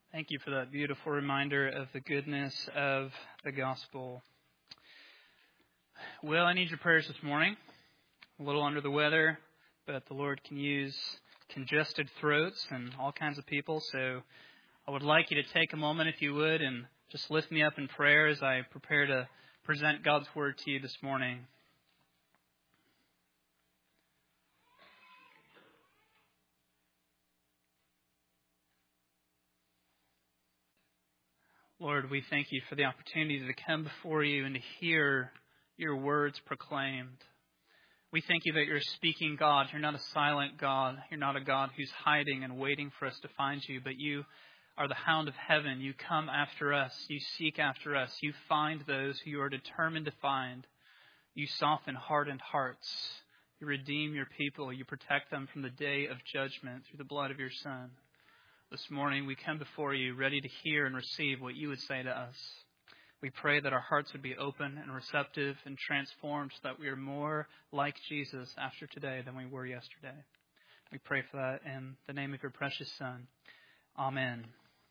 Thank you for that beautiful reminder of the goodness of the gospel. Will, I need your prayers this morning. A little under the weather, but the Lord can use congested throats and all kinds of people. So I would like you to take a moment, if you would, and just lift me up in prayer as I prepare to present God's Word to you this morning. Lord, we thank you for the opportunity to come before you and to hear your words proclaimed. We thank you that you're a speaking God. You're not a silent God. You're not a God who's hiding and waiting for us to find you, but you are the hound of heaven. You come after us. You seek after us. You find those who you are determined to find. You soften hardened hearts. You redeem your people. You protect them from the day of judgment through the blood of your Son. This morning we come before you ready to hear and receive what you would say to us. We pray that our hearts would be open and receptive and transformed so that we are more like Jesus after today than we were yesterday. We pray for that in the name of your precious Son. Amen.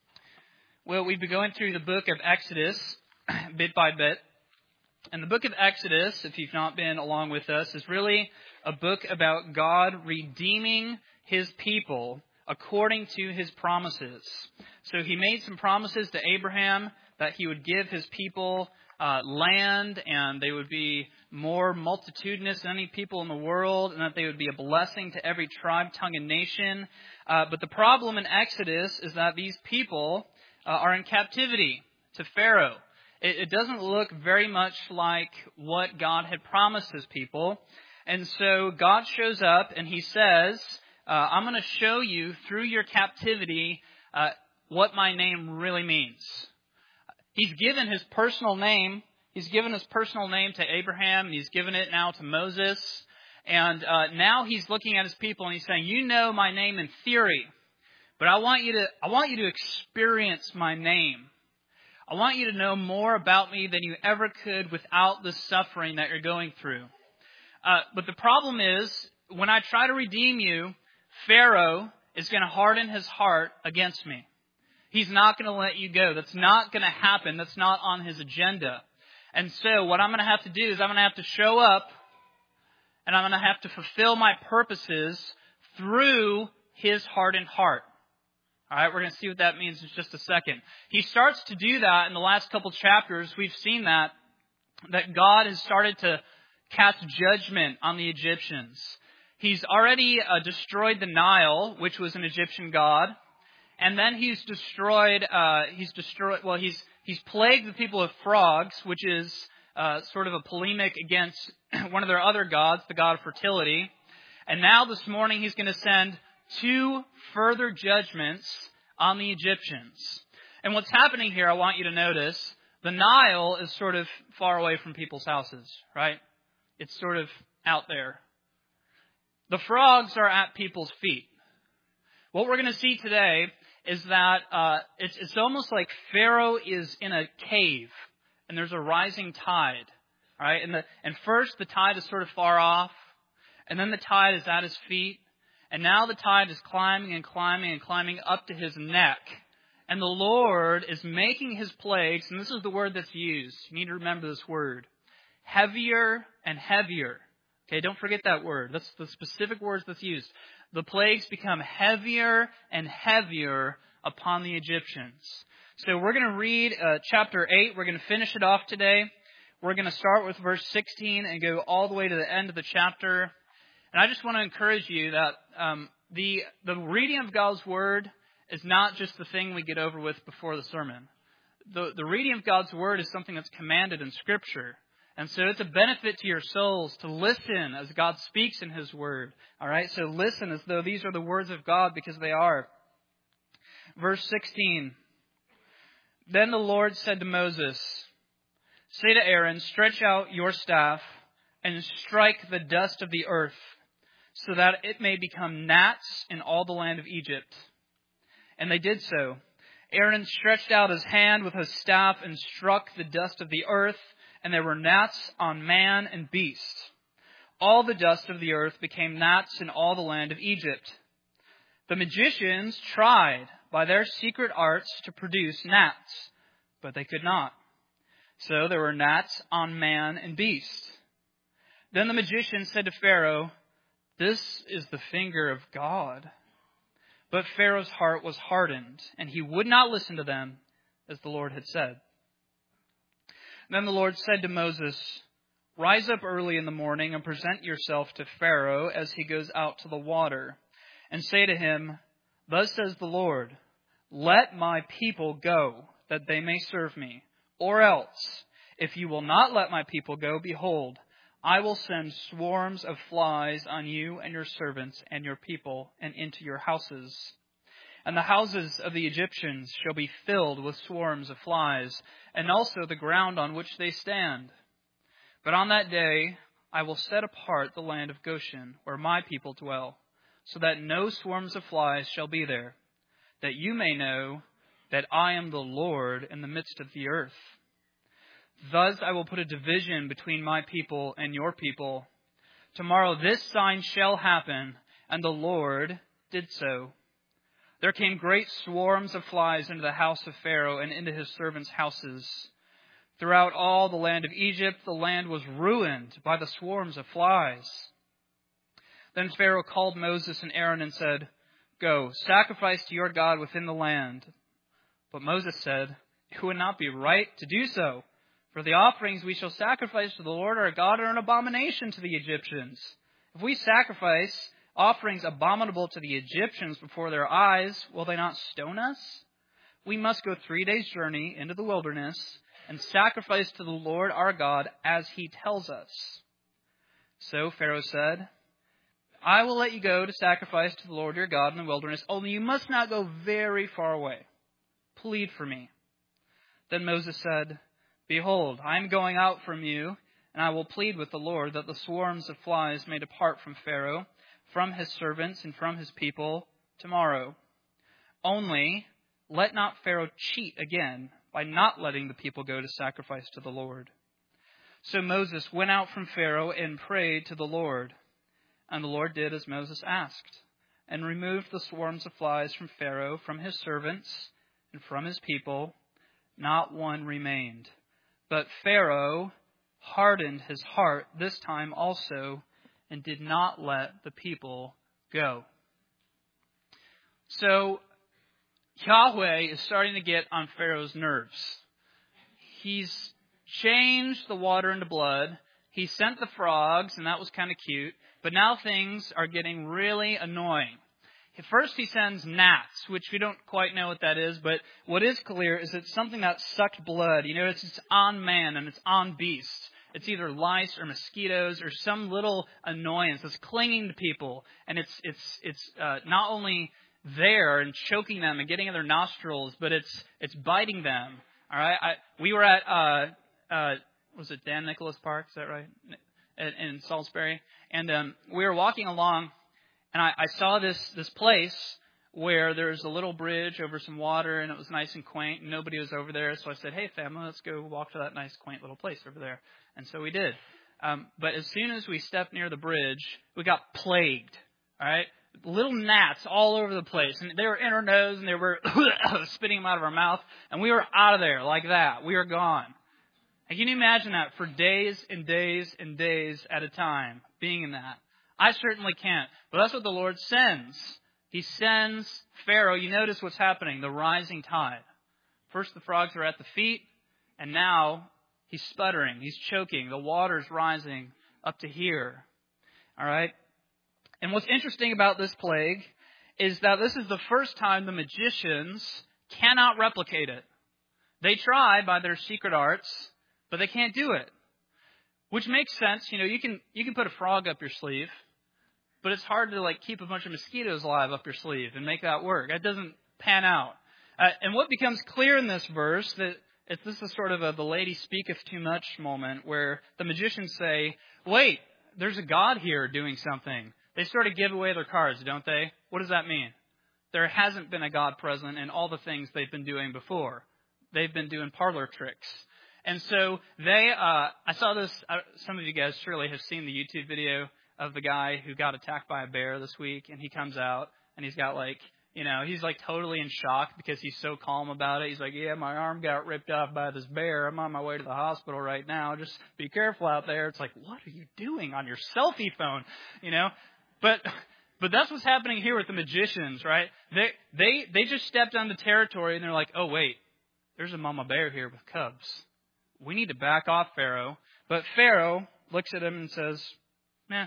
Well, we've been going through the book of Exodus bit by bit. And the book of Exodus, if you've not been along with us, is really a book about God redeeming his people according to his promises. So he made some promises to Abraham that he would give his people land, and they would be more multitudinous than any people in the world, and that they would be a blessing to every tribe, tongue, and nation. But the problem in Exodus is that these people are in captivity to Pharaoh. It doesn't look very much like what God had promised his people. And so God shows up and he says, I'm going to show you through your captivity what my name really means. He's given his personal name. He's given his personal name to Abraham, and he's given it now to Moses. And now he's looking at his people and he's saying, you know my name in theory, but I want you to experience my name. I want you to know more about me than you ever could without the suffering that you're going through. But the problem is, when I try to redeem you, Pharaoh is going to harden his heart against me. He's not going to let you go. That's not going to happen. That's not on his agenda. And so what I'm going to have to do is I'm going to have to show up, and I'm going to have to fulfill my purposes through his hardened heart. All right, we're going to see what that means in just a second. He starts to do that in the last couple chapters. We've seen that God has started to cast judgment on the Egyptians. He's already destroyed the Nile, which was an Egyptian god. And then he's plagued the people with frogs, which is sort of a polemic against one of their other gods, the god of fertility. And now this morning he's going to send 2 further judgments on the Egyptians. And what's happening here, I want you to notice, the Nile is sort of far away from people's houses, right? It's sort of out there. The frogs are at people's feet. What we're going to see today is that it's almost like Pharaoh is in a cave and there's a rising tide. Right? And first the tide is sort of far off, and then the tide is at his feet, and now the tide is climbing and climbing and climbing up to his neck. And the Lord is making his plagues, and this is the word that's used. You need to remember this word. Heavier and heavier. Okay, don't forget that word. That's the specific words that's used. The plagues become heavier and heavier upon the Egyptians. So we're going to read chapter 8. We're going to finish it off today. We're going to start with verse 16 and go all the way to the end of the chapter. And I just want to encourage you that the reading of God's Word is not just the thing we get over with before the sermon. The reading of God's Word is something that's commanded in Scripture. And so it's a benefit to your souls to listen as God speaks in His Word. All right, so listen as though these are the words of God, because they are. Verse 16. Then the Lord said to Moses, say to Aaron, stretch out your staff and strike the dust of the earth, so that it may become gnats in all the land of Egypt. And they did so. Aaron stretched out his hand with his staff and struck the dust of the earth, and there were gnats on man and beast. All the dust of the earth became gnats in all the land of Egypt. The magicians tried by their secret arts to produce gnats, but they could not. So there were gnats on man and beast. Then the magician said to Pharaoh, "This is the finger of God." But Pharaoh's heart was hardened, and he would not listen to them, as the Lord had said. Then the Lord said to Moses, "Rise up early in the morning and present yourself to Pharaoh as he goes out to the water, and say to him, 'Thus says the Lord, let my people go, that they may serve me. Or else, if you will not let my people go, behold, I will send swarms of flies on you and your servants and your people and into your houses. And the houses of the Egyptians shall be filled with swarms of flies, and also the ground on which they stand. But on that day I will set apart the land of Goshen, where my people dwell, so that no swarms of flies shall be there, that you may know that I am the Lord in the midst of the earth. Thus I will put a division between my people and your people. Tomorrow this sign shall happen,' and the Lord did so. There came great swarms of flies into the house of Pharaoh and into his servants' houses. Throughout all the land of Egypt, the land was ruined by the swarms of flies. Then Pharaoh called Moses and Aaron and said, 'Go, sacrifice to your God within the land.' But Moses said, 'It would not be right to do so. For the offerings we shall sacrifice to the Lord our God are an abomination to the Egyptians. If we sacrifice offerings abominable to the Egyptians before their eyes, will they not stone us? We must go 3 days' journey into the wilderness and sacrifice to the Lord our God as he tells us.' So Pharaoh said, 'I will let you go to sacrifice to the Lord your God in the wilderness, only you must not go very far away. Plead for me.' Then Moses said, 'Behold, I am going out from you, and I will plead with the Lord that the swarms of flies may depart from Pharaoh, from his servants, and from his people tomorrow. Only let not Pharaoh cheat again by not letting the people go to sacrifice to the Lord.' So Moses went out from Pharaoh and prayed to the Lord. And the Lord did as Moses asked, and removed the swarms of flies from Pharaoh, from his servants, and from his people. Not one remained. But Pharaoh hardened his heart this time also, and did not let the people go." So Yahweh is starting to get on Pharaoh's nerves. He's changed the water into blood. He sent the frogs, and that was kind of cute. But now things are getting really annoying. First he sends gnats, which we don't quite know what that is, but what is clear is it's something that sucked blood. You notice it's on man and it's on beast. It's either lice or mosquitoes or some little annoyance that's clinging to people, and it's not only there and choking them and getting in their nostrils, but it's biting them. All right, we were at was it Dan Nicholas Park? Is that right? In Salisbury, and we were walking along. And I saw this place where there's a little bridge over some water, and it was nice and quaint, and nobody was over there. So I said, "Hey, family, let's go walk to that nice, quaint little place over there." And so we did. But as soon as we stepped near the bridge, we got plagued. All right, little gnats all over the place, and they were in our nose, and they were spitting them out of our mouth, and we were out of there like that. We were gone. And can you imagine that for days and days and days at a time, being in that? I certainly can't. But that's what the Lord sends. He sends Pharaoh. You notice what's happening, the rising tide. First the frogs are at the feet, and now he's sputtering, he's choking. The water's rising up to here. All right? And what's interesting about this plague is that this is the first time the magicians cannot replicate it. They try by their secret arts, but they can't do it. Which makes sense. You know, you can put a frog up your sleeve, but it's hard to keep a bunch of mosquitoes alive up your sleeve and make that work. That doesn't pan out. And what becomes clear in this verse, this is sort of the lady speaketh too much moment, where the magicians say, "Wait, there's a God here doing something." They sort of give away their cards, don't they? What does that mean? There hasn't been a God present in all the things they've been doing before. They've been doing parlor tricks. And so I saw this, some of you guys surely have seen the YouTube video of the guy who got attacked by a bear this week, and he comes out, And he's got he's totally in shock because he's so calm about it. He's like, yeah, my arm got ripped off by this bear. I'm on my way to the hospital right now. Just be careful out there. It's like, what are you doing on your selfie phone? But that's what's happening here with the magicians, right? They just stepped on the territory and they're like, oh, wait, there's a mama bear here with cubs. We need to back off Pharaoh. But Pharaoh looks at him and says, nah.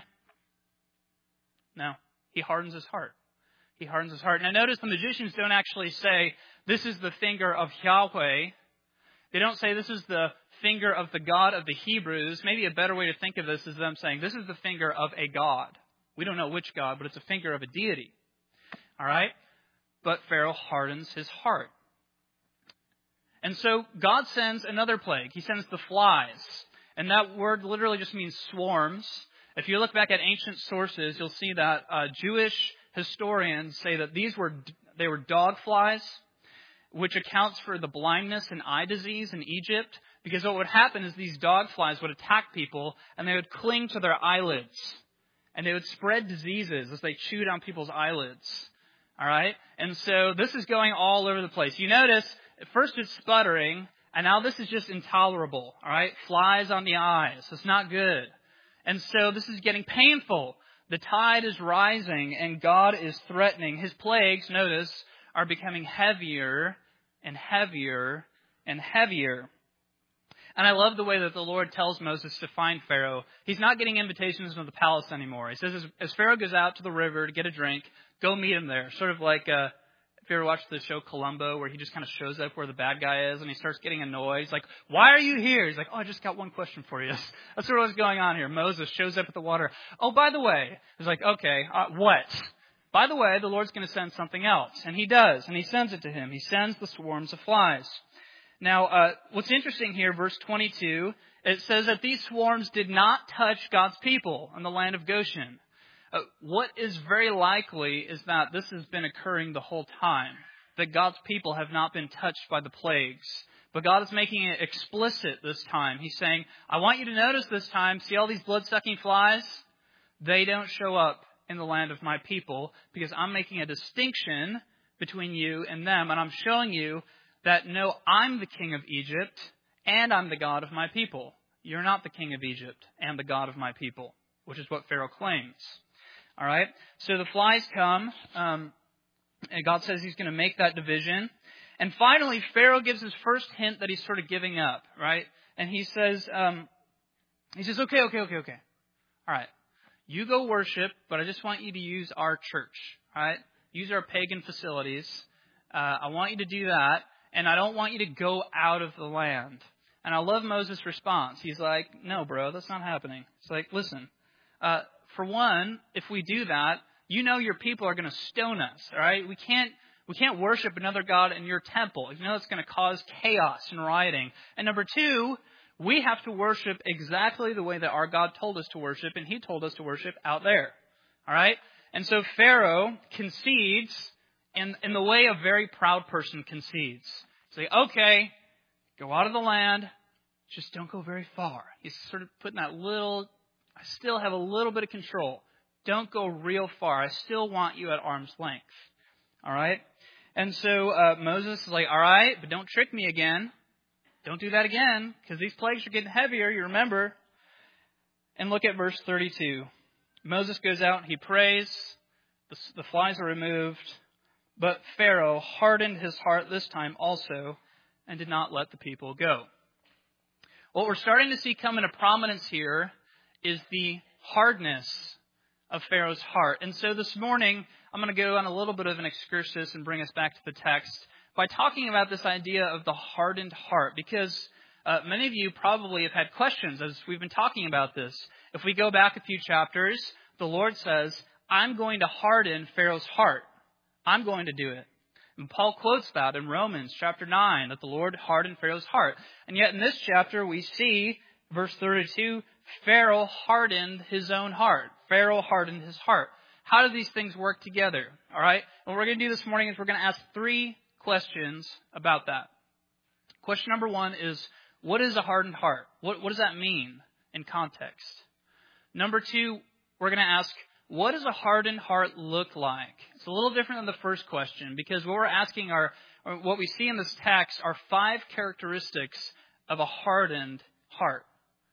No. He hardens his heart. He hardens his heart. Now notice the magicians don't actually say, this is the finger of Yahweh. They don't say this is the finger of the God of the Hebrews. Maybe a better way to think of this is them saying, this is the finger of a God. We don't know which God, but it's a finger of a deity. All right? But Pharaoh hardens his heart. And so God sends another plague. He sends the flies. And that word literally just means swarms. If you look back at ancient sources, you'll see that Jewish historians say that they were dog flies, which accounts for the blindness and eye disease in Egypt. Because what would happen is these dog flies would attack people and they would cling to their eyelids. And they would spread diseases as they chewed on people's eyelids. All right? And so this is going all over the place. You notice, at first it's sputtering, and now this is just intolerable. All right? Flies on the eyes. It's not good. And so this is getting painful. The tide is rising, and God is threatening. His plagues, notice, are becoming heavier and heavier and heavier. And I love the way that the Lord tells Moses to find Pharaoh. He's not getting invitations into the palace anymore. He says, as Pharaoh goes out to the river to get a drink, go meet him there. Sort of like, if you ever watched the show Columbo, where he just kind of shows up where the bad guy is and he starts getting annoyed. He's like, why are you here? He's like, oh, I just got one question for you. That's sort of what's going on here. Moses shows up at the water. Oh, by the way. He's like, okay, what? By the way, the Lord's going to send something else. And he does. And he sends it to him. He sends the swarms of flies. Now, what's interesting here, verse 22, it says that these swarms did not touch God's people in the land of Goshen. What is very likely is that this has been occurring the whole time, that God's people have not been touched by the plagues. But God is making it explicit this time. He's saying, I want you to notice this time, see all these blood-sucking flies? They don't show up in the land of my people because I'm making a distinction between you and them, and I'm showing you that no, I'm the king of Egypt, and I'm the God of my people. You're not the king of Egypt and the God of my people, which is what Pharaoh claims. All right? So the flies come, and God says he's going to make that division. And finally, Pharaoh gives his first hint that he's sort of giving up, right? And he says, okay. All right. You go worship, but I just want you to use our church, all right? Use our pagan facilities. I want you to do that. And I don't want you to go out of the land. And I love Moses' response. He's like, no, bro, that's not happening. It's like, listen, for one, if we do that, you know your people are going to stone us, all right? We can't worship another god in your temple. You know it's going to cause chaos and rioting. And number two, we have to worship exactly the way that our God told us to worship, and he told us to worship out there, all right? And so Pharaoh concedes in the way a very proud person concedes. Say, okay, go out of the land, just don't go very far. He's sort of putting that I still have a little bit of control. Don't go real far. I still want you at arm's length. All right? And so Moses is like, all right, but don't trick me again. Don't do that again, because these plagues are getting heavier, you remember. And look at verse 32. Moses goes out, he prays, the flies are removed. But Pharaoh hardened his heart this time also and did not let the people go. What we're starting to see come into prominence here is the hardness of Pharaoh's heart. And so this morning, I'm going to go on a little bit of an excursus and bring us back to the text by talking about this idea of the hardened heart. Because many of you probably have had questions as we've been talking about this. If we go back a few chapters, the Lord says, I'm going to harden Pharaoh's heart. I'm going to do it. And Paul quotes that in Romans chapter 9, that the Lord hardened Pharaoh's heart. And yet in this chapter we see, verse 32, Pharaoh hardened his own heart. Pharaoh hardened his heart. How do these things work together? All right? What we're going to do this morning is we're going to ask 3 questions about that. Question number 1 is, what is a hardened heart? What does that mean in context? Number 2, we're going to ask, what does a hardened heart look like? It's a little different than the first question, because what we're asking or what we see in this text are 5 characteristics of a hardened heart.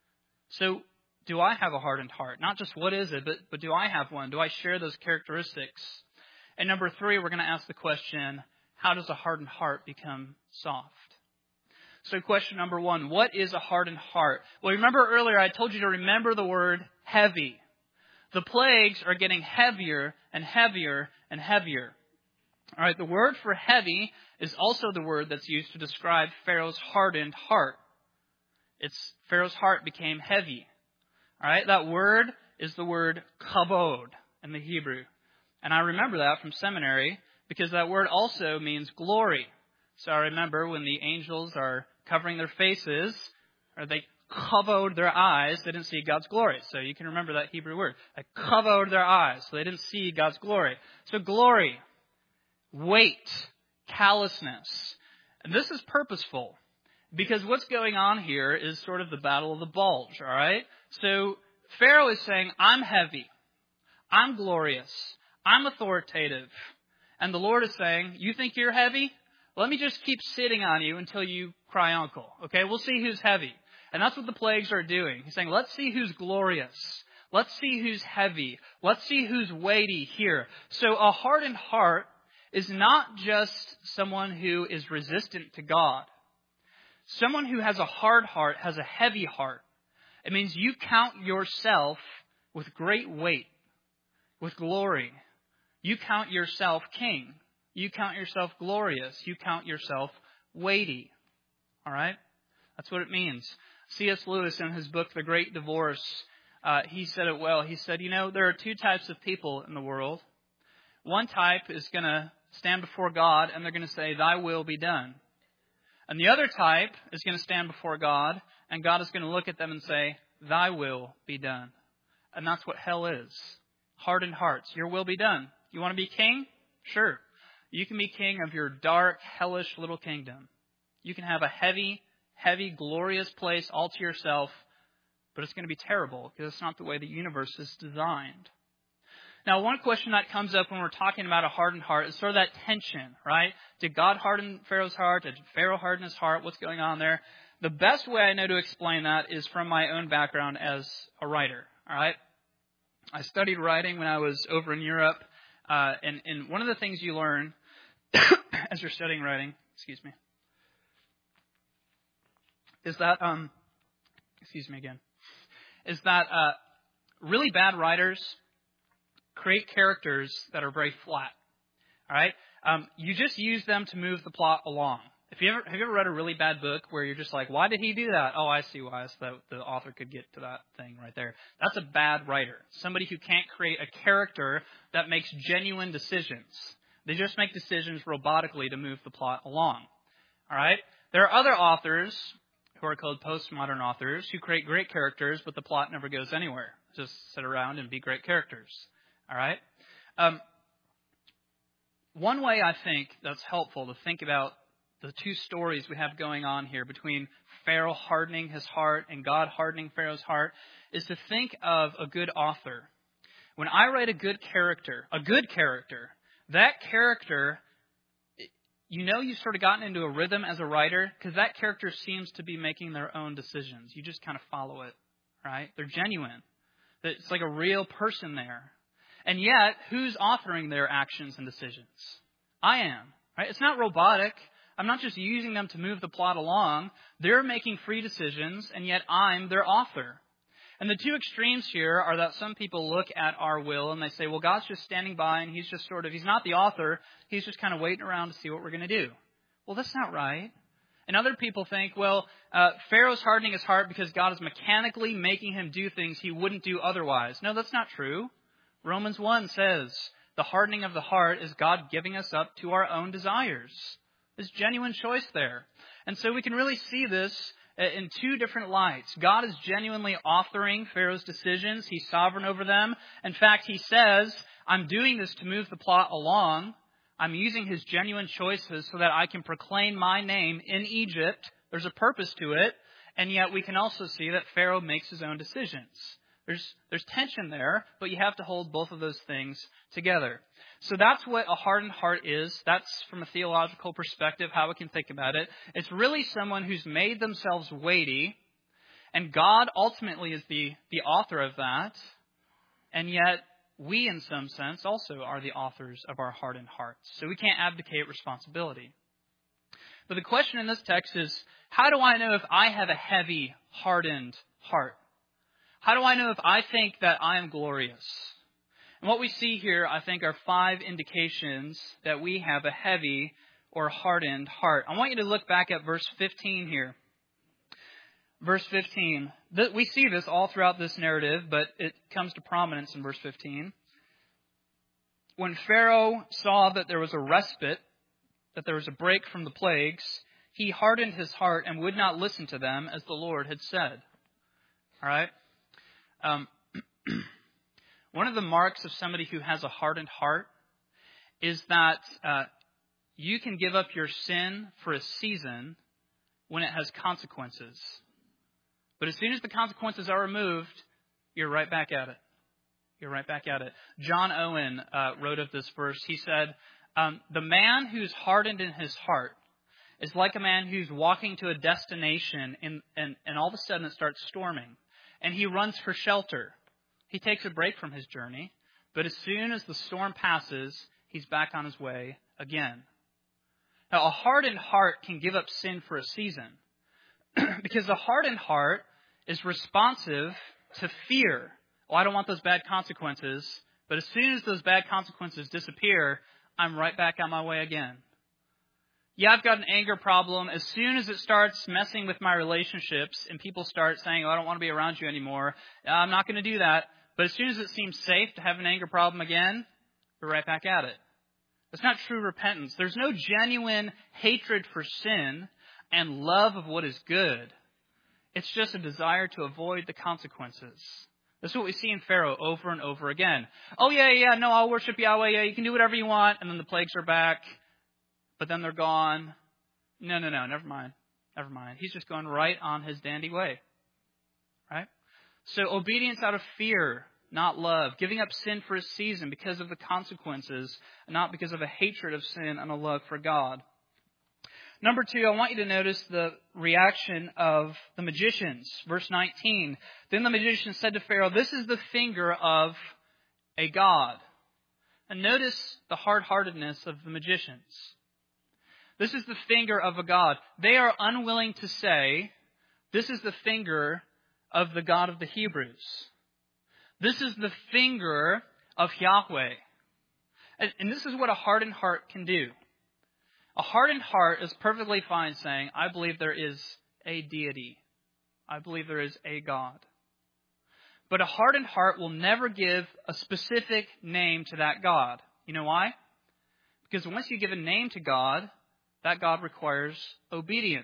So, do I have a hardened heart? Not just what is it, but do I have one? Do I share those characteristics? And number 3, we're going to ask the question, how does a hardened heart become soft? So question number 1, what is a hardened heart? Well, remember earlier I told you to remember the word heavy. The plagues are getting heavier and heavier and heavier. All right, the word for heavy is also the word that's used to describe Pharaoh's hardened heart. Pharaoh's heart became heavy. All right, that word is the word kavod in the Hebrew. And I remember that from seminary because that word also means glory. So I remember when the angels are covering their faces, or they kavod their eyes, they didn't see God's glory. So you can remember that Hebrew word. They kavod their eyes, so they didn't see God's glory. So glory, weight, callousness. And this is purposeful because what's going on here is sort of the battle of the bulge, all right? So Pharaoh is saying, I'm heavy, I'm glorious, I'm authoritative. And the Lord is saying, you think you're heavy? Let me just keep sitting on you until you cry uncle. Okay, we'll see who's heavy. And that's what the plagues are doing. He's saying, let's see who's glorious. Let's see who's heavy. Let's see who's weighty here. So a hardened heart is not just someone who is resistant to God. Someone who has a hard heart has a heavy heart. It means you count yourself with great weight, with glory. You count yourself king. You count yourself glorious. You count yourself weighty. All right? That's what it means. C.S. Lewis, in his book, The Great Divorce, he said it well. He said, there are 2 types of people in the world. One type is going to stand before God and they're going to say, thy will be done. And the other type is going to stand before God and God is going to look at them and say, thy will be done. And that's what hell is. Hardened hearts. Your will be done. You want to be king? Sure. You can be king of your dark, hellish little kingdom. You can have a heavy, glorious place all to yourself, but it's going to be terrible because it's not the way the universe is designed. Now, one question that comes up when we're talking about a hardened heart is sort of that tension, right? Did God harden Pharaoh's heart? Did Pharaoh harden his heart? What's going on there? The best way I know to explain that is from my own background as a writer, all right? I studied writing when I was over in Europe, and one of the things you learn as you're studying writing, is that, really bad writers create characters that are very flat. All right? You just use them to move the plot along. Have you ever read a really bad book where you're just like, why did he do that? Oh, I see why. So that the author could get to that thing right there. That's a bad writer. Somebody who can't create a character that makes genuine decisions. They just make decisions robotically to move the plot along. All right? There are other authors who are called postmodern authors who create great characters, but the plot never goes anywhere. Just sit around and be great characters. All right? One way I think that's helpful to think about the 2 stories we have going on here between Pharaoh hardening his heart and God hardening Pharaoh's heart is to think of a good author. When I write a good character, that character, you've sort of gotten into a rhythm as a writer because that character seems to be making their own decisions. You just kind of follow it, right? They're genuine. It's like a real person there. And yet, who's authoring their actions and decisions? I am, right? It's not robotic. I'm not just using them to move the plot along. They're making free decisions, and yet I'm their author. And the 2 extremes here are that some people look at our will and they say, well, God's just standing by and he's not the author. He's just kind of waiting around to see what we're going to do. Well, that's not right. And other people think, well, Pharaoh's hardening his heart because God is mechanically making him do things he wouldn't do otherwise. No, that's not true. Romans 1 says the hardening of the heart is God giving us up to our own desires. There's genuine choice there. And so we can really see this in 2 different lights. God is genuinely authoring Pharaoh's decisions. He's sovereign over them. In fact, he says, I'm doing this to move the plot along. I'm using his genuine choices so that I can proclaim my name in Egypt. There's a purpose to it. And yet we can also see that Pharaoh makes his own decisions. There's tension there, but you have to hold both of those things together. So that's what a hardened heart is. That's from a theological perspective how we can think about it. It's really someone who's made themselves weighty, and God ultimately is the author of that, and yet we, in some sense, also are the authors of our hardened hearts. So we can't abdicate responsibility. But the question in this text is, how do I know if I have a heavy, hardened heart? How do I know if I think that I am glorious? And what we see here, I think, are 5 indications that we have a heavy or hardened heart. I want you to look back at verse 15 here. Verse 15. We see this all throughout this narrative, but it comes to prominence in verse 15. When Pharaoh saw that there was a respite, that there was a break from the plagues, he hardened his heart and would not listen to them as the Lord had said. All right? One of the marks of somebody who has a hardened heart is that you can give up your sin for a season when it has consequences. But as soon as the consequences are removed, you're right back at it. You're right back at it. John Owen wrote of this verse. He said, the man who's hardened in his heart is like a man who's walking to a destination and all of a sudden it starts storming. And he runs for shelter. He takes a break from his journey. But as soon as the storm passes, he's back on his way again. Now, a hardened heart can give up sin for a season. Because a hardened heart is responsive to fear. Oh, I don't want those bad consequences. But as soon as those bad consequences disappear, I'm right back on my way again. Yeah, I've got an anger problem. As soon as it starts messing with my relationships and people start saying, oh, I don't want to be around you anymore, I'm not going to do that. But as soon as it seems safe to have an anger problem again, we're right back at it. That's not true repentance. There's no genuine hatred for sin and love of what is good. It's just a desire to avoid the consequences. This is what we see in Pharaoh over and over again. Oh, yeah, no, I'll worship Yahweh. Yeah, you can do whatever you want. And then the plagues are back. But then they're gone. No, never mind. He's just going right on his dandy way. Right? So obedience out of fear, not love. Giving up sin for a season because of the consequences, not because of a hatred of sin and a love for God. Number 2, I want you to notice the reaction of the magicians. Verse 19. Then the magician said to Pharaoh, this is the finger of a god. And notice the hard-heartedness of the magicians. This is the finger of a god. They are unwilling to say, this is the finger of the God of the Hebrews. This is the finger of Yahweh. And this is what a hardened heart can do. A hardened heart is perfectly fine saying, I believe there is a deity. I believe there is a God. But a hardened heart will never give a specific name to that God. You know why? Because once you give a name to God, that God requires obedience.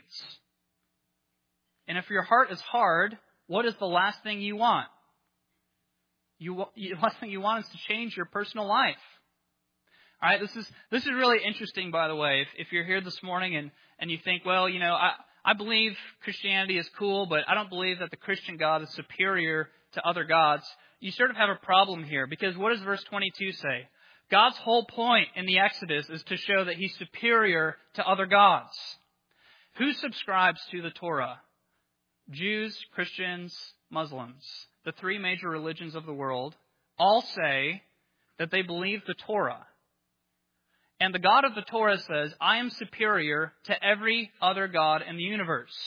And if your heart is hard, what is the last thing you want? The last thing you want is to change your personal life. All right, this is really interesting, by the way. If you're here this morning and you think, well, I believe Christianity is cool, but I don't believe that the Christian God is superior to other gods, you sort of have a problem here. Because what does verse 22 say? God's whole point in the Exodus is to show that He's superior to other gods. Who subscribes to the Torah? Jews, Christians, Muslims. The 3 major religions of the world all say that they believe the Torah. And the God of the Torah says, I am superior to every other God in the universe.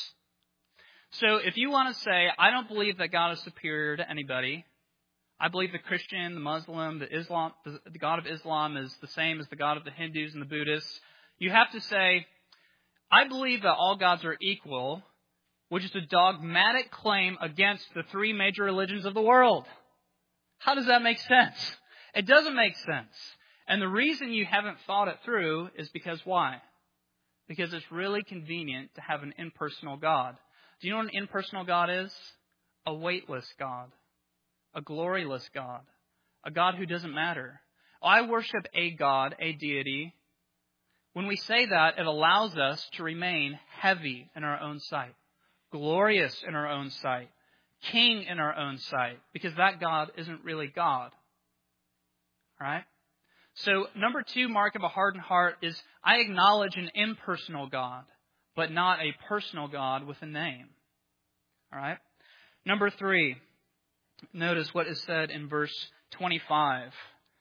So if you want to say, I don't believe that God is superior to anybody, I believe the Christian, the Muslim, the God of Islam is the same as the God of the Hindus and the Buddhists, you have to say, I believe that all gods are equal, which is a dogmatic claim against the 3 major religions of the world. How does that make sense? It doesn't make sense. And the reason you haven't thought it through is because why? Because it's really convenient to have an impersonal God. Do you know what an impersonal God is? A weightless God. A gloryless God. A God who doesn't matter. I worship a God, a deity. When we say that, it allows us to remain heavy in our own sight. Glorious in our own sight. king in our own sight, because that God isn't really God. All right? So number 2 mark of a hardened heart is I acknowledge an impersonal God, but not a personal God with a name. All right? Number 3, notice what is said in verse 25.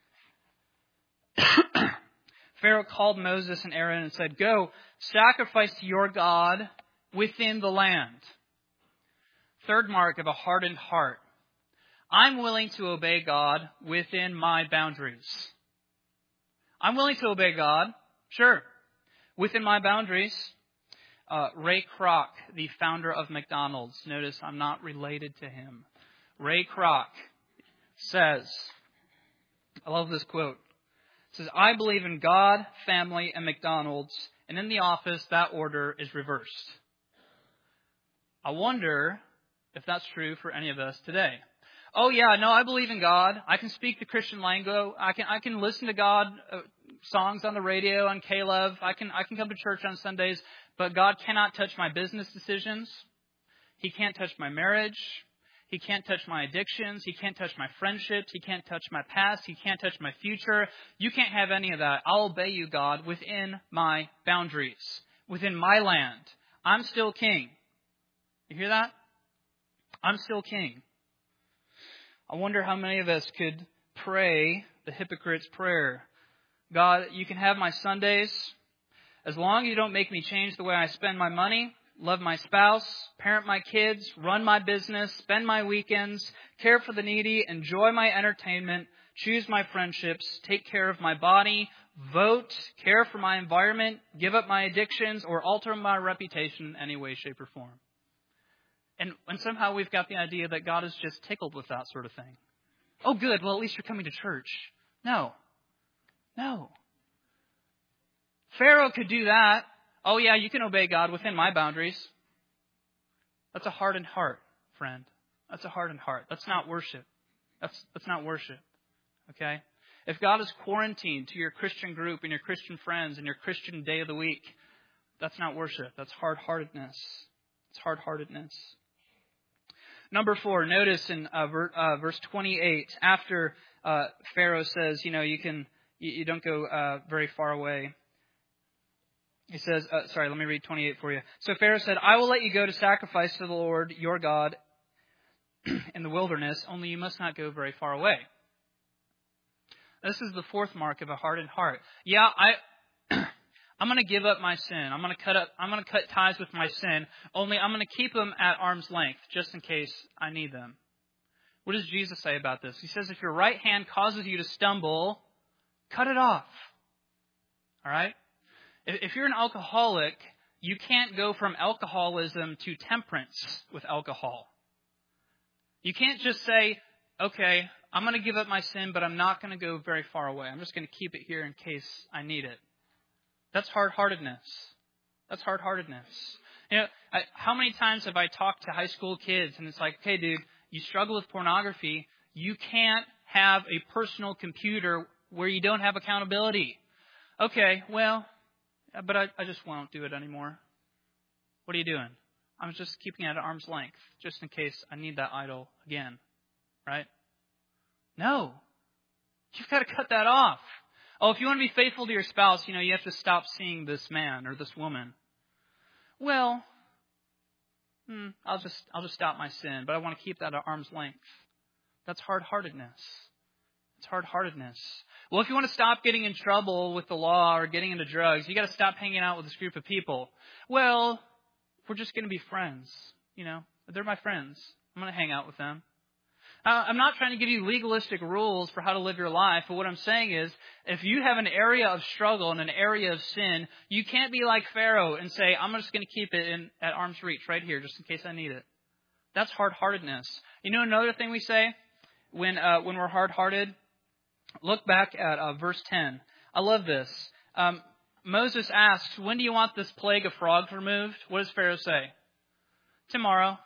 Pharaoh called Moses and Aaron and said, "Go, sacrifice to your God within the land." Third mark of a hardened heart. I'm willing to obey God within my boundaries. I'm willing to obey God, sure, within my boundaries. Ray Kroc, the founder of McDonald's, notice I'm not related to him. Ray Kroc says, I love this quote. It says, "I believe in God, family, and McDonald's, and in the office that order is reversed." I wonder if that's true for any of us today. Oh yeah, no, I believe in God. I can speak the Christian lingo. I can listen to God songs on the radio on K-Love. I can come to church on Sundays, but God cannot touch my business decisions. He can't touch my marriage. He can't touch my addictions. He can't touch my friendships. He can't touch my past. He can't touch my future. You can't have any of that. I'll obey you, God, within my boundaries, within my land. I'm still king. You hear that? I'm still king. I wonder how many of us could pray the hypocrite's prayer. God, you can have my Sundays as long as you don't make me change the way I spend my money, love my spouse, parent my kids, run my business, spend my weekends, care for the needy, enjoy my entertainment, choose my friendships, take care of my body, vote, care for my environment, give up my addictions, or alter my reputation in any way, shape, or form. And somehow we've got the idea that God is just tickled with that sort of thing. Oh, good. Well, at least you're coming to church. No. Pharaoh could do that. Oh, yeah, you can obey God within my boundaries. That's a hardened heart, friend. That's a hardened heart. That's not worship. That's not worship. Okay? If God is quarantined to your Christian group and your Christian friends and your Christian day of the week, that's not worship. That's hard-heartedness. It's hard-heartedness. Number 4, notice in verse 28, after Pharaoh says, you don't go very far away. He says, let me read 28 for you. So Pharaoh said, "I will let you go to sacrifice to the Lord your God in the wilderness, only you must not go very far away." This is the 4th mark of a hardened heart. Yeah, I'm going to give up my sin. I'm going to cut ties with my sin. Only I'm going to keep them at arm's length just in case I need them. What does Jesus say about this? He says, if your right hand causes you to stumble, cut it off. All right? If you're an alcoholic, you can't go from alcoholism to temperance with alcohol. You can't just say, okay, I'm going to give up my sin, but I'm not going to go very far away. I'm just going to keep it here in case I need it. That's hard-heartedness. That's hard-heartedness. How many times have I talked to high school kids and it's like, okay, dude, you struggle with pornography. You can't have a personal computer where you don't have accountability. Okay, well, but I just won't do it anymore. What are you doing? I'm just keeping it at arm's length just in case I need that idol again. Right? No. You've got to cut that off. Oh, if you want to be faithful to your spouse, you have to stop seeing this man or this woman. Well, I'll just stop my sin, but I want to keep that at arm's length. That's hard-heartedness. It's hard-heartedness. Well, if you want to stop getting in trouble with the law or getting into drugs, you got to stop hanging out with this group of people. Well, we're just going to be friends. They're my friends. I'm going to hang out with them. I'm not trying to give you legalistic rules for how to live your life, but what I'm saying is, if you have an area of struggle and an area of sin, you can't be like Pharaoh and say, I'm just going to keep it at arm's reach right here just in case I need it. That's hard-heartedness. Another thing we say when we're hard-hearted? Look back at verse 10. I love this. Moses asks, when do you want this plague of frogs removed? What does Pharaoh say? Tomorrow.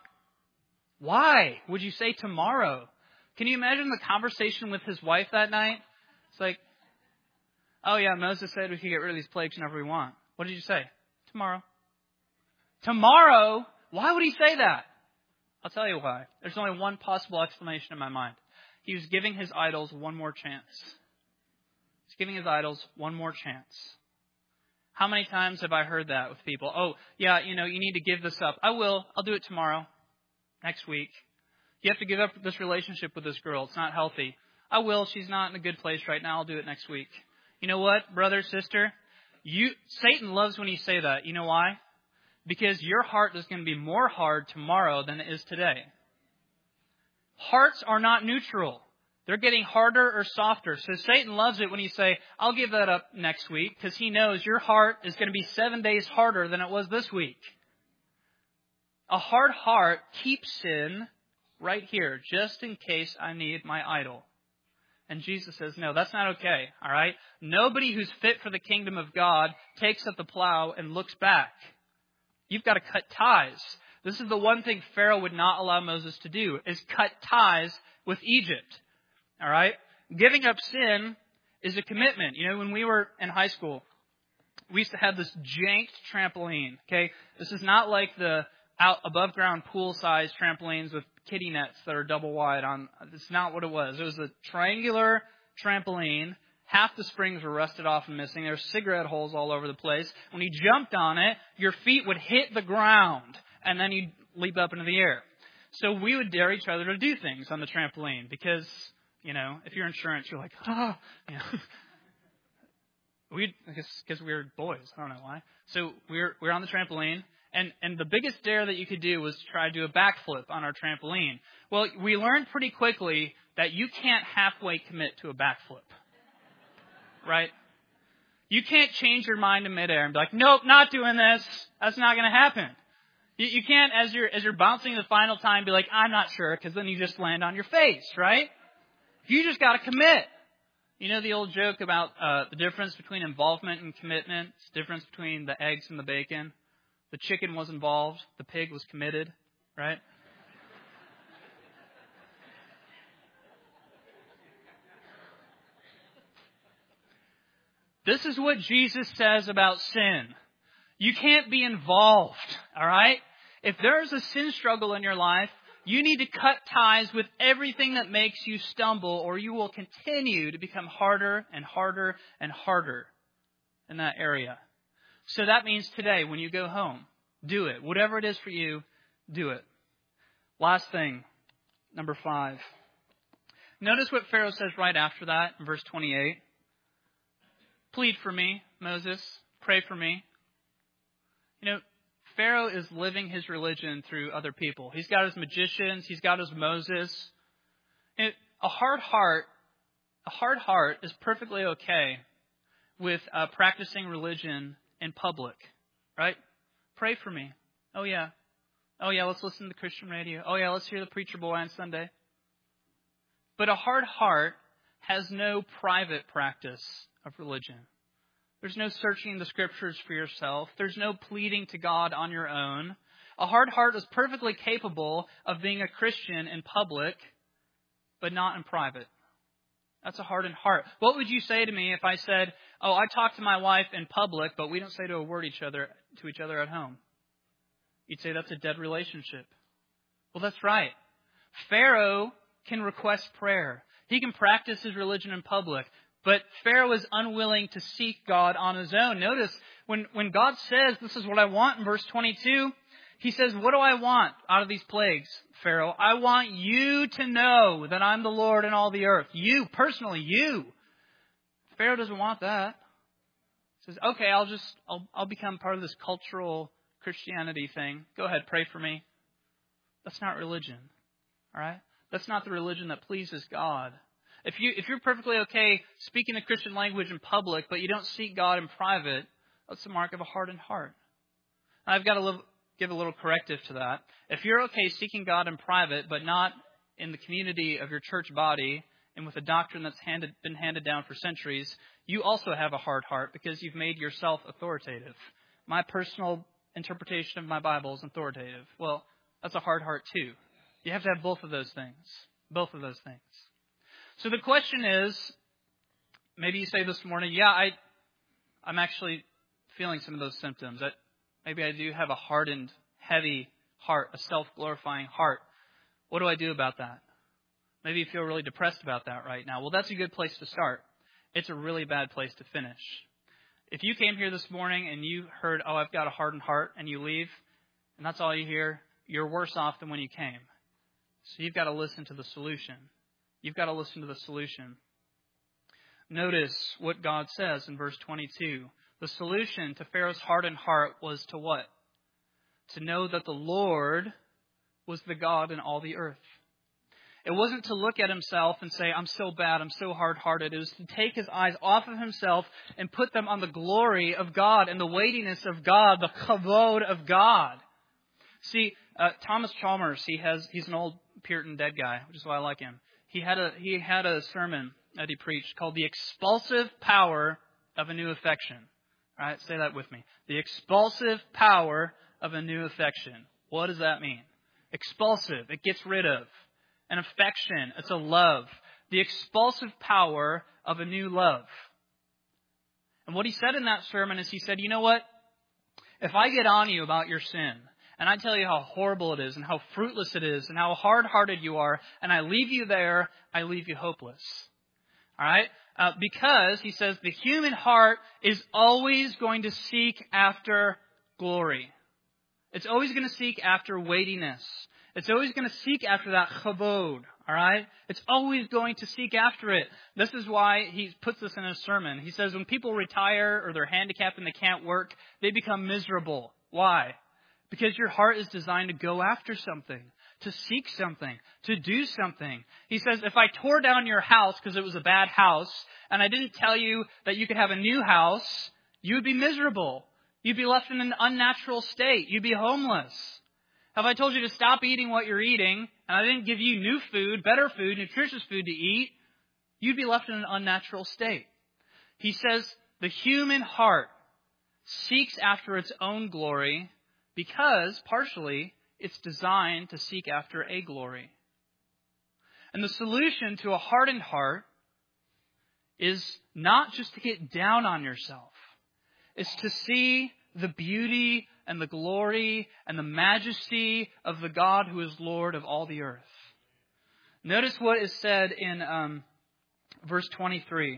Why would you say tomorrow? Can you imagine the conversation with his wife that night? It's like, oh yeah, Moses said we could get rid of these plagues whenever we want. What did you say? Tomorrow. Tomorrow? Why would he say that? I'll tell you why. There's only one possible explanation in my mind. He was giving his idols one more chance. He's giving his idols one more chance. How many times have I heard that with people? Oh, yeah, you need to give this up. I will. I'll do it tomorrow. Next week. You have to give up this relationship with this girl. It's not healthy. I will. She's not in a good place right now. I'll do it next week. You know what, brother, sister? Satan loves when you say that. You know why? Because your heart is going to be more hard tomorrow than it is today. Hearts are not neutral. They're getting harder or softer. So Satan loves it when you say, I'll give that up next week, because he knows your heart is going to be 7 days harder than it was this week. A hard heart keeps sin right here, just in case I need my idol. And Jesus says, no, that's not okay, all right? Nobody who's fit for the kingdom of God takes up the plow and looks back. You've got to cut ties. This is the one thing Pharaoh would not allow Moses to do, is cut ties with Egypt, all right? Giving up sin is a commitment. When we were in high school, we used to have this janked trampoline, okay? This is not like the above ground pool-sized trampolines with kiddie nets that are double wide on. That's not what it was. It was a triangular trampoline. Half the springs were rusted off and missing. There were cigarette holes all over the place. When you jumped on it, your feet would hit the ground, and then you'd leap up into the air. So we would dare each other to do things on the trampoline because, if you're insurance, you're like, I guess because we were boys. I don't know why. So we're on the trampoline. And the biggest dare that you could do was to try to do a backflip on our trampoline. Well, we learned pretty quickly that you can't halfway commit to a backflip. Right? You can't change your mind in midair and be like, nope, not doing this. That's not going to happen. You can't, as you're bouncing the final time, be like, I'm not sure, because then you just land on your face, right? You just got to commit. The old joke about the difference between involvement and commitment. It's the difference between the eggs and the bacon. The chicken was involved. The pig was committed, right? This is what Jesus says about sin. You can't be involved, all right? If there's a sin struggle in your life, you need to cut ties with everything that makes you stumble, or you will continue to become harder and harder and harder in that area. So that means today, when you go home, do it. Whatever it is for you, do it. Last thing, number 5. Notice what Pharaoh says right after that in verse 28. Plead for me, Moses. Pray for me. Pharaoh is living his religion through other people. He's got his magicians. He's got his Moses. A hard heart is perfectly okay with practicing religion in public, right? Pray for me. Oh, yeah. Let's listen to the Christian radio. Oh, yeah, let's hear the preacher boy on Sunday. But a hard heart has no private practice of religion. There's no searching the scriptures for yourself. There's no pleading to God on your own. A hard heart is perfectly capable of being a Christian in public, but not in private. That's a hardened heart. What would you say to me if I said, oh, I talk to my wife in public, but we don't say a word to each other at home? You'd say that's a dead relationship. Well, that's right. Pharaoh can request prayer. He can practice his religion in public. But Pharaoh is unwilling to seek God on his own. Notice, when God says, this is what I want in verse 22, he says, what do I want out of these plagues, Pharaoh? I want you to know that I'm the Lord in all the earth. You, personally, you. Pharaoh doesn't want that. He says, okay, I'll become part of this cultural Christianity thing. Go ahead, pray for me. That's not religion. All right? That's not the religion that pleases God. If you're perfectly okay speaking the Christian language in public, but you don't seek God in private, that's the mark of a hardened heart. I've got to give a little corrective to that. If you're okay seeking God in private, but not in the community of your church body and with a doctrine that's been handed down for centuries, you also have a hard heart because you've made yourself authoritative. My personal interpretation of my Bible is authoritative. Well, that's a hard heart too. You have to have both of those things. Both of those things. So the question is, maybe you say this morning, I'm actually feeling some of those symptoms. Maybe I do have a hardened, heavy heart, a self-glorifying heart. What do I do about that? Maybe you feel really depressed about that right now. Well, that's a good place to start. It's a really bad place to finish. If you came here this morning and you heard, oh, I've got a hardened heart, and you leave, and that's all you hear, you're worse off than when you came. So you've got to listen to the solution. You've got to listen to the solution. Notice what God says in verse 22. The solution to Pharaoh's hardened heart was to what? To know that the Lord was the God in all the earth. It wasn't to look at himself and say, I'm so bad, I'm so hard-hearted. It was to take his eyes off of himself and put them on the glory of God and the weightiness of God, the kavod of God. See, Thomas Chalmers, he's an old Puritan dead guy, which is why I like him. He had a sermon that he preached called The Expulsive Power of a New Affection. All right, say that with me. The expulsive power of a new affection. What does that mean? Expulsive, it gets rid of. An affection, it's a love. The expulsive power of a new love. And what he said in that sermon is he said, you know what? If I get on you about your sin, and I tell you how horrible it is, and how fruitless it is, and how hard-hearted you are, and I leave you there, I leave you hopeless. All right? Because, he says, the human heart is always going to seek after glory. It's always going to seek after weightiness. It's always going to seek after that chavod, all right? It's always going to seek after it. This is why he puts this in his sermon. He says when people retire or they're handicapped and they can't work, they become miserable. Why? Because your heart is designed to go after something, to seek something, to do something. He says, if I tore down your house because it was a bad house, and I didn't tell you that you could have a new house, you would be miserable. You'd be left in an unnatural state. You'd be homeless. Have I told you to stop eating what you're eating, and I didn't give you new food, better food, nutritious food to eat, you'd be left in an unnatural state. He says the human heart seeks after its own glory because, partially, it's designed to seek after a glory. And the solution to a hardened heart is not just to get down on yourself. It's to see the beauty and the glory and the majesty of the God who is Lord of all the earth. Notice what is said in verse 23.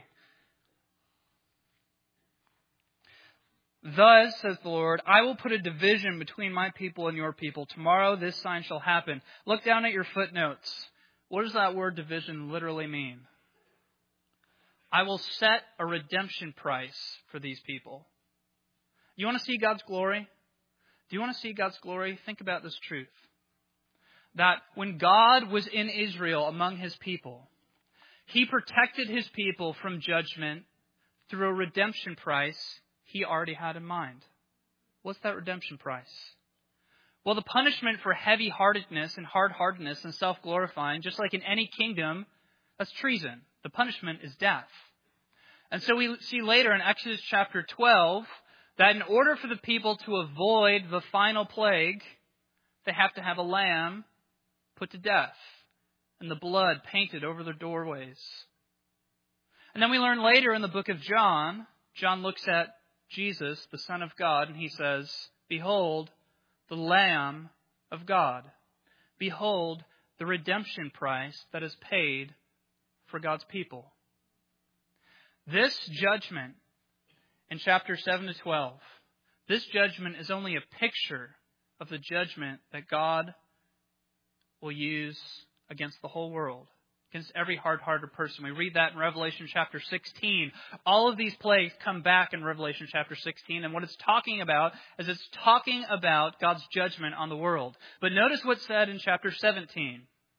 Thus, says the Lord, I will put a division between my people and your people. Tomorrow this sign shall happen. Look down at your footnotes. What does that word division literally mean? I will set a redemption price for these people. You want to see God's glory? Do you want to see God's glory? Think about this truth. That when God was in Israel among his people, he protected his people from judgment through a redemption price he already had in mind. What's that redemption price? Well, the punishment for heavy-heartedness and hard-heartedness and self-glorifying, just like in any kingdom, that's treason. The punishment is death. And so we see later in Exodus chapter 12 that in order for the people to avoid the final plague, they have to have a lamb put to death and the blood painted over their doorways. And then we learn later in the book of John, John looks at Jesus, the Son of God, and he says, behold, the Lamb of God. Behold, the redemption price that is paid for God's people. This judgment in chapter 7 to 12, this judgment is only a picture of the judgment that God will use against the whole world, against every hard-hearted person. We read that in Revelation chapter 16. All of these plagues come back in Revelation chapter 16, and what it's talking about is it's talking about God's judgment on the world. But notice what's said in chapter 17.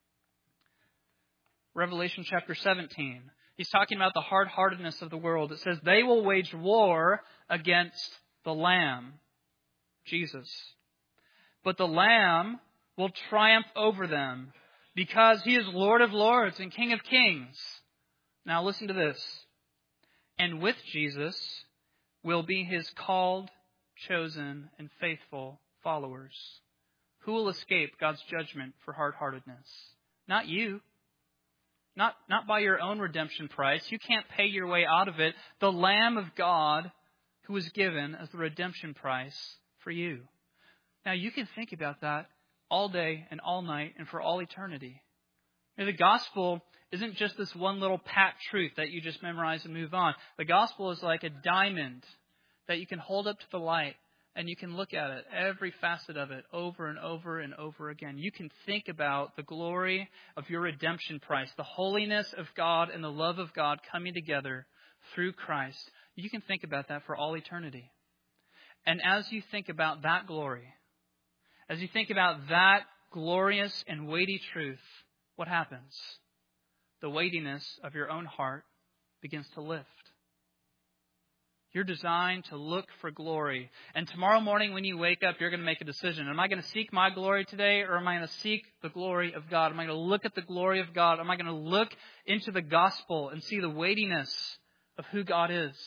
Revelation chapter 17. He's talking about the hard-heartedness of the world. It says, they will wage war against the Lamb, Jesus. But the Lamb will triumph over them because he is Lord of lords and King of kings. Now listen to this. And with Jesus will be his called, chosen, and faithful followers. Who will escape God's judgment for hard-heartedness? Not you. Not by your own redemption price. You can't pay your way out of it. The Lamb of God who was given as the redemption price for you. Now you can think about that all day and all night and for all eternity. The gospel isn't just this one little pat truth that you just memorize and move on. The gospel is like a diamond that you can hold up to the light and you can look at it, every facet of it, over and over and over again. You can think about the glory of your redemption price, the holiness of God and the love of God coming together through Christ. You can think about that for all eternity. And as you think about that glory, as you think about that glorious and weighty truth, what happens? The weightiness of your own heart begins to lift. You're designed to look for glory. And tomorrow morning when you wake up, you're going to make a decision. Am I going to seek my glory today, or am I going to seek the glory of God? Am I going to look at the glory of God? Am I going to look into the gospel and see the weightiness of who God is?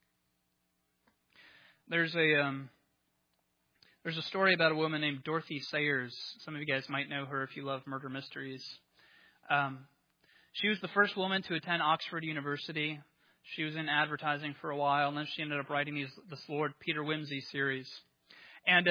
There's a story about a woman named Dorothy Sayers. Some of you guys might know her if you love murder mysteries. She was the first woman to attend Oxford University. She was in advertising for a while, and then she ended up writing this Lord Peter Wimsey series. And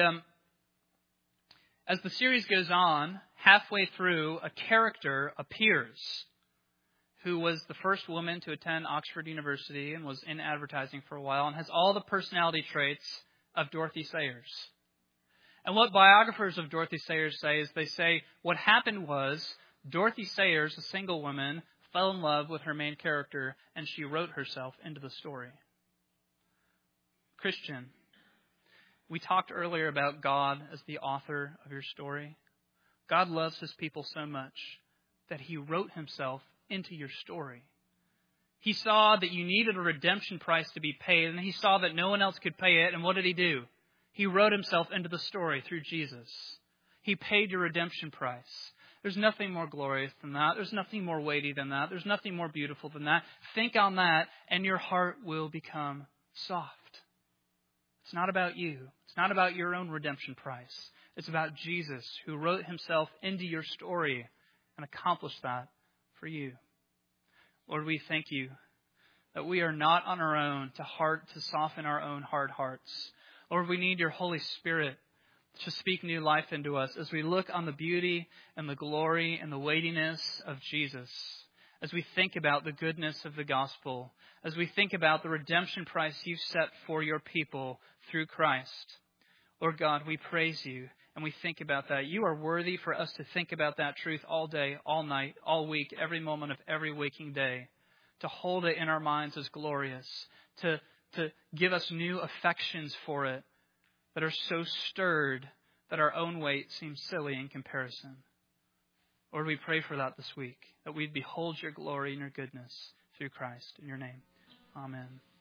as the series goes on, halfway through, a character appears who was the first woman to attend Oxford University and was in advertising for a while and has all the personality traits of Dorothy Sayers. And what biographers of Dorothy Sayers say is they say what happened was Dorothy Sayers, a single woman, fell in love with her main character and she wrote herself into the story. Christian, we talked earlier about God as the author of your story. God loves His people so much that He wrote Himself into your story. He saw that you needed a redemption price to be paid, and He saw that no one else could pay it. And what did He do? He wrote Himself into the story through Jesus. He paid your redemption price. There's nothing more glorious than that. There's nothing more weighty than that. There's nothing more beautiful than that. Think on that, and your heart will become soft. It's not about you. It's not about your own redemption price. It's about Jesus, who wrote Himself into your story and accomplished that for you. Lord, we thank You that we are not on our own to soften our own hard hearts. Lord, we need Your Holy Spirit to speak new life into us as we look on the beauty and the glory and the weightiness of Jesus, as we think about the goodness of the gospel, as we think about the redemption price You've set for Your people through Christ. Lord God, we praise You and we think about that. You are worthy for us to think about that truth all day, all night, all week, every moment of every waking day, to hold it in our minds as glorious, to give us new affections for it that are so stirred that our own weight seems silly in comparison. Lord, we pray for that this week, that we'd behold Your glory and Your goodness through Christ. In Your name, amen.